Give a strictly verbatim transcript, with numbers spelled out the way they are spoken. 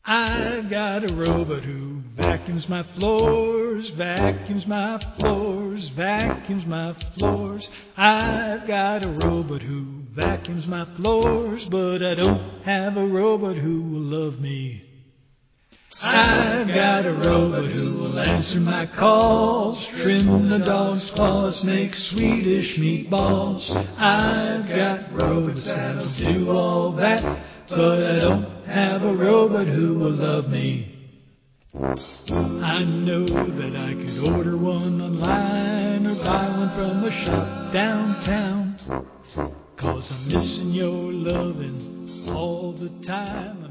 I've got a robot who vacuums my floors, vacuums my floors, vacuums my floors. I've got a robot who vacuums my floors, but I don't have a robot who will love me. I've got a robot who will answer my calls, trim the dog's claws, make Swedish meatballs. I've got robots that'll do all that, but I don't have a robot who will love me. I know that I could order one online or buy one from a shop downtown, 'cause I'm missing your loving all the time.